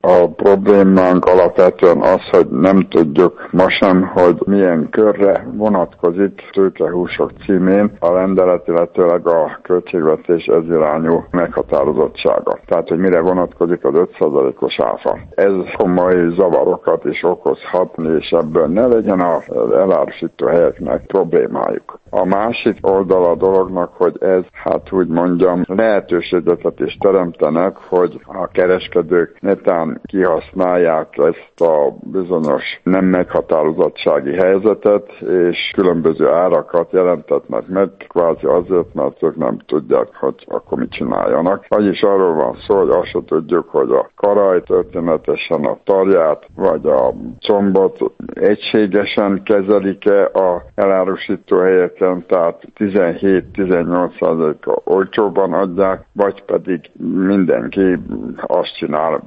A problémánk alapvetően az, hogy nem tudjuk ma sem, hogy milyen körre vonatkozik tőkehúsok címén a rendelet, illetőleg a költségvetés ezirányú meghatározottsága. Tehát, hogy mire vonatkozik az 5%-os áfa. Ez komoly zavarokat is okozhat, és ebből ne legyen az elárusító helyeknek problémájuk. A másik oldala a dolognak, hogy ez, hát úgy mondjam, lehetőséget is teremtenek, hogy a kereskedők netán kihasználják ezt a bizonyos nem meghatározottsági helyzetet, és különböző árakat jelentetnek meg, kvázi azért, mert ők nem tudják, hogy akkor mit csináljanak. Vagyis arról van szó, hogy azt se tudjuk, hogy a karaj történetesen a tarját, vagy a combot egységesen kezelik-e a elárusító helyeken, tehát 17-18%-a olcsóban adják, vagy pedig mindenki azt csinál,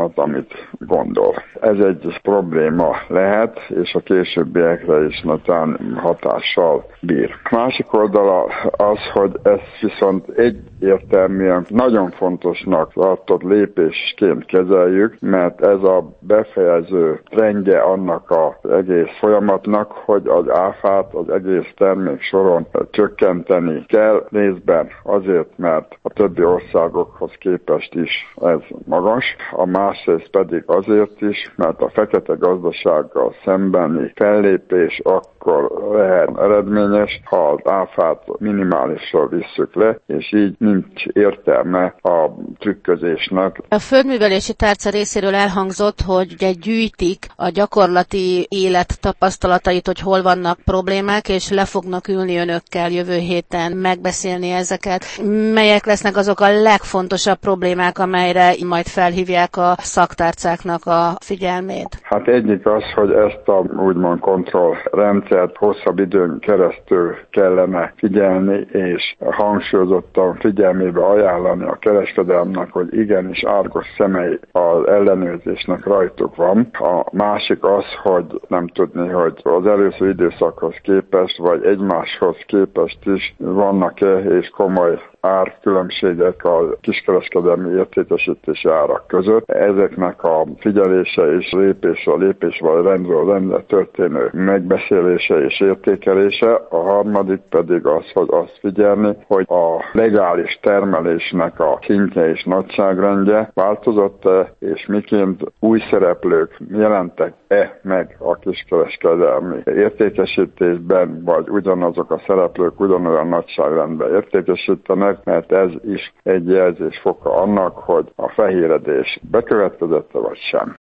amit gondol. Ez egy probléma lehet, és a későbbiekre is netán hatással bír. Másik oldala az, hogy ezt viszont egyértelműen nagyon fontosnak tartott lépésként kezeljük, mert ez a befejező trendje annak az egész folyamatnak, hogy az áfát az egész termék soron csökkenteni kell, részben azért, mert a többi országokhoz képest is ez magas, a másrészt pedig azért is, mert a fekete gazdasággal szembeni fellépés akkor lehet eredményes, ha az áfát minimálisra visszük le, és így nincs értelme a trükközésnek. A földművelési tárca részéről elhangzott, hogy ugye gyűjtik a gyakorlati élet tapasztalatait, hogy hol vannak problémák, és le fognak ülni önökkel jövő héten megbeszélni ezeket. Melyek lesznek azok a legfontosabb problémák, amelyre majd felhívják a szaktárcáknak a figyelmét? Hát egyik az, hogy ezt a úgymond kontrollrendszert hosszabb időn keresztül kellene figyelni, és hangsúlyozottan figyelmébe ajánlani a kereskedelemnek, hogy igenis árgos szemei az ellenőrzésnek rajtuk van. A másik az, hogy nem tudni, hogy az előző időszakhoz képest, vagy egymáshoz képest is vannak-e és komoly árkülönbségek a kiskereskedelmi értékesítési árak között. Ezeknek a figyelése és lépésről lépésre, rendről rendre történő megbeszélése és értékelése. A harmadik pedig az, hogy azt figyelni, hogy a legális termelésnek a szintje és nagyságrendje változott-e, és miként új szereplők jelentek-e meg a kiskereskedelmi értékesítésben, vagy ugyanazok a szereplők ugyanolyan nagyságrendben értékesítenek, mert ez is egy jelzésfoka annak, hogy a fehéredés bekövetkezett vagy sem.